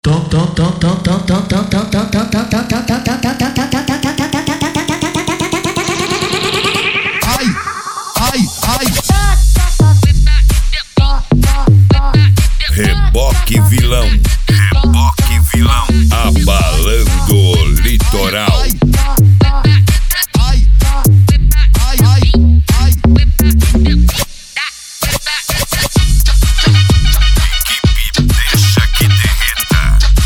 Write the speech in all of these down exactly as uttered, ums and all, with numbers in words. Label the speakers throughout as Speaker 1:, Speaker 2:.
Speaker 1: Ai, ai, ai.
Speaker 2: Reboque vilão, reboque vilão, abalando o litoral.
Speaker 1: Ai, ai, ai, ai, ai.
Speaker 2: Equipe deixa que derreta.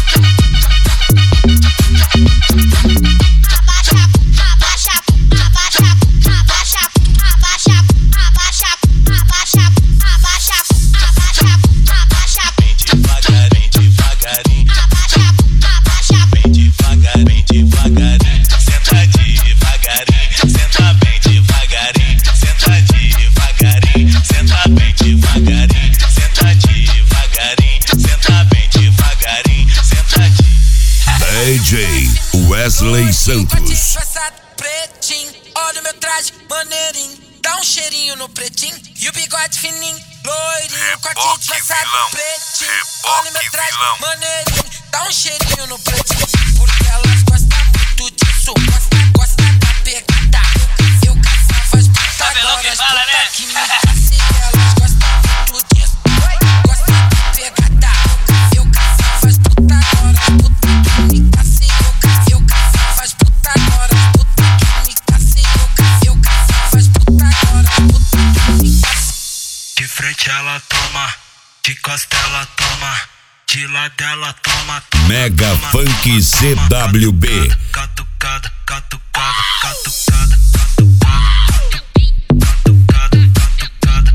Speaker 3: Abaixa, abaixa, abaixa, abaixa, abaixa, abaixa, abaixa, abaixa, abaixa,
Speaker 4: Bem devagar, bem devagarinho.
Speaker 3: abaixa, abaixa,
Speaker 4: Bem devagar, bem devagarinho. Senta devagarinho, senta bem devagarinho. Senta devagarinho, senta bem devagarinho. Senta devagarinho, senta bem devagarinho. Senta de
Speaker 2: D J Wesley Santos.
Speaker 5: Disfarçado, pretinho, olha o meu traje, maneirinho. Dá um cheirinho no pretinho e o bigode fininho, loirinho. Corte disfarçado,
Speaker 2: vilão,
Speaker 5: pretinho,
Speaker 2: reboque
Speaker 5: olha o meu traje,
Speaker 2: vilão.
Speaker 5: maneirinho. Dá um cheirinho no pretinho, porque elas gostam muito disso. Gosta, gosta da pegada. Eu caçava as puta, agora as puta que me casse. Elas gostam muito disso. Gosta da pegada. Eu caçava as puta, agora as puta que me casse. Eu ca- Eu caçava as puta, agora as puta que me casse. Eu ca- Eu caçava as puta, agora as puta que me casse.
Speaker 6: De frente ela toma, de costa ela toma, de lado ela toma, toma.
Speaker 2: Mega
Speaker 6: toma,
Speaker 2: Funk
Speaker 6: toma,
Speaker 2: C
Speaker 6: toma,
Speaker 2: W B.
Speaker 6: Catucada, catucada, catucada, catucada, catucada, catucada,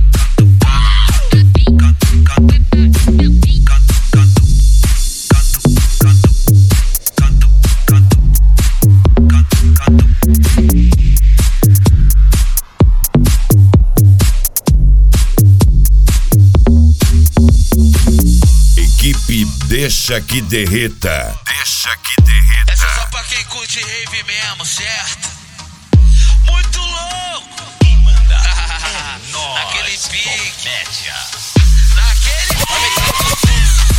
Speaker 6: catucada,
Speaker 2: Equipe deixa que derreta. Deixa que derreta.
Speaker 5: Essa é só pra quem curte rave mesmo, certo? Muito louco! Naquele pique, naquele pique.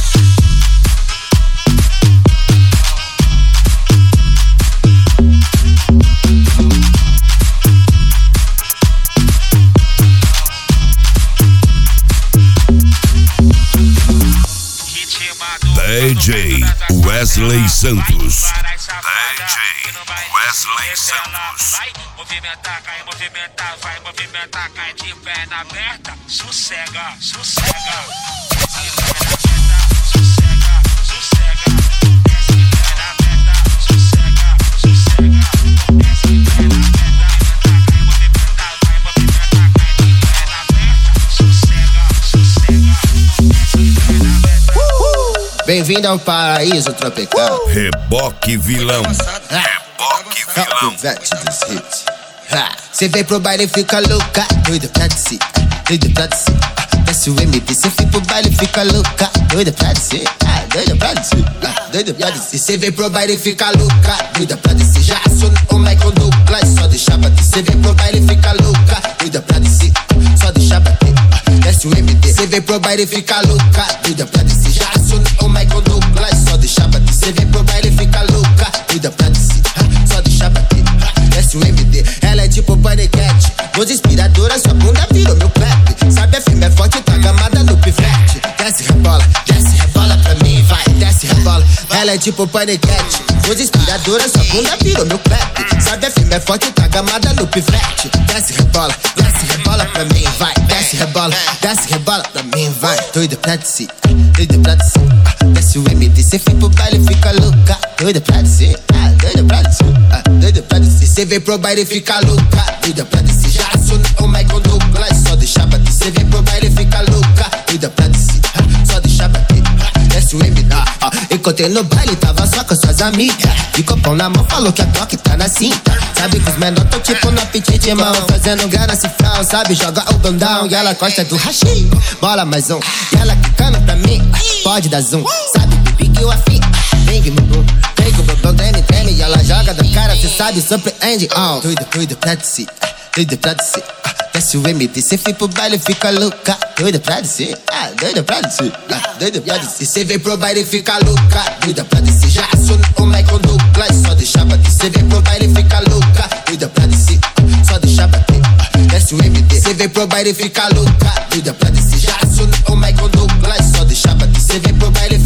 Speaker 2: D J Wesley Santos. D J Wesley Santos.
Speaker 5: Vai movimentar, cai, movimentar, vai movimentar, cai de perna aberta. Sossega, sossega. Sossega, sossega. Desce perna aberta, sossega, sossega. Desce perna aberta, cai, movimentar, vai movimentar, cai de perna aberta. Sossega, sossega. Desce perna aberta.
Speaker 7: Bem-vindo ao paraíso tropical.
Speaker 2: Reboque vilão. Reboque vilão.
Speaker 7: Cê vem pro baile e fica louca, doida pra descer, doida pra descer. Desce o M D, cê vem pro baile e fica louca, doida pra descer, ah, doida pra descer, ah, doida pra descer. Cê vem pro baile e fica louca, doida pra descer. Já aciono o Michael Douglas, só deixa bater. Cê vem pro baile e fica louca, doida pra descer, só deixa bater. Desce o M D, cê vem pro baile e fica louca, doida pra descer. Já aciono o Michael Douglas, só deixa bater. Cê vem pro baile e fica louca, doida pra descer, só deixa bater. Desce o M D, ela é tipo paniquete. Nos inspiradora, sua bunda virou meu pepe. Sabe a firme é forte, tá gamada no pivete. Desce, rebola, desce, rebola pra mim, vai. Desce, rebola, ela é tipo paniquete. Nos inspiradora, sua bunda virou meu pepe. Sabe a firme é forte, tá gamada no pivete. Desce, rebola, desce, rebola pra mim, vai. Desce, rebola, desce, rebola pra mim, vai. Doida pra descer, doida pra descer. Desce o M D, cê fica pro baile e fica louca. Doida pra descer, ah, doida pra descer, ah, doida pra descer. Cê vem pro baile e fica louca, doida pra descer. Já aciono o Michael Douglas, só deixa bater. Cê vem pro baile e fica louca, doida pra descer, ah, só deixa bater. Desce o M D, ah, ah. Encontrei no baile, tava só com suas amigas. De copão na mão, falou que a toque tá na cinta. Sabe que os menor tão tipo no apetite, irmão. Fazendo grana cifrão, sabe, joga o bandão. E ela gosta do hashi, bola mais um. E ela quicando pra mim, pode dar zoom. Sabe, bebê, que eu afim. Vem, bumbum, vem com o bumbum, treme, treme. E ela joga da cara, cê sabe, surpreende. Oh, doida, doida pra descer, doida pra descer. desce o M D, cê foi pro baile, fica louca, doida pra descer, ah, doida pra descer, ah, doida pra descer. Cê vem pro baile, fica louca, doida pra descer. Já aciono o Michael Douglas, só deixa bater. Cê vem pro baile, fica louca, doida pra descer, só deixa bater. Desce o M D, cê vem pro baile, fica louca, doida pra descer. Já aciono o Michael Douglas, só deixa bater. Cê vem pro baile,